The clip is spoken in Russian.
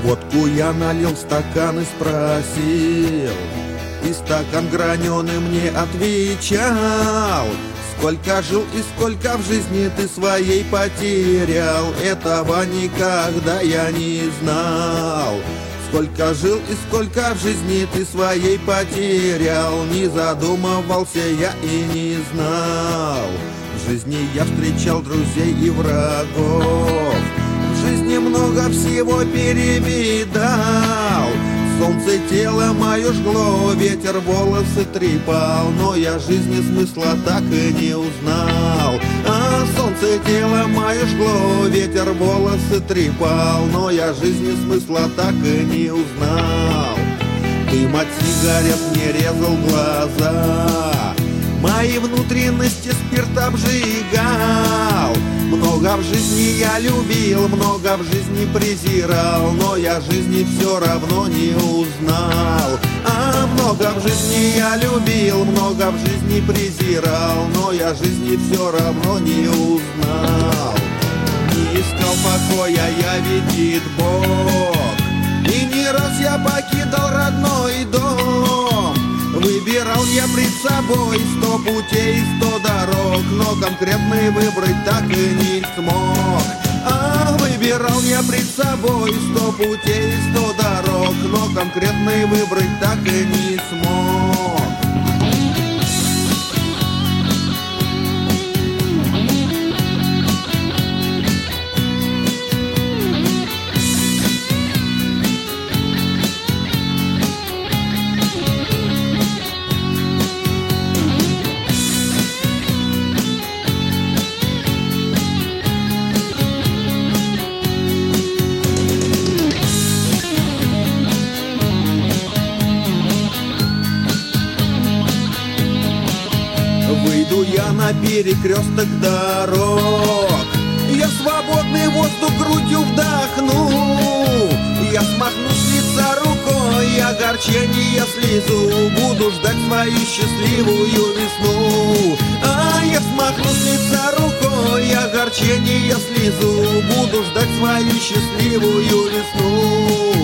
Водку я налил в стакан и спросил, и стакан граненый мне отвечал: сколько жил и сколько в жизни ты своей потерял, этого никогда я не знал. Сколько жил и сколько в жизни ты своей потерял, не задумывался я и не знал. В жизни я встречал друзей и врагов, в жизни много всего перевидал. Солнце тело мое жгло, ветер волосы трепал, но я жизни смысла так и не узнал. А солнце тело мое жгло, ветер волосы трепал, но я жизни смысла так и не узнал. Дым от сигарет мне резал глаза, мои внутренности спирт обжигал. Много в жизни я любил, много в жизни презирал, но я жизни все равно не узнал. А много в жизни я любил, много в жизни презирал, но я жизни все равно не узнал. Не искал покоя я, видит Бог, и не раз я покидал родной дом. Выбирал я пред собой 100 путей, 100 дорог, но конкретный выбрать так и не смог. А выбирал я пред собой 100 путей, 100 дорог, но конкретный выбрать так и не смог. Выйду я на перекресток дорог, я свободный воздух грудью вдохну. Я смахну с лица рукой огорчение, слезу, буду ждать свою счастливую весну. А я смахну с лица рукой огорчение, слезу, буду ждать свою счастливую весну.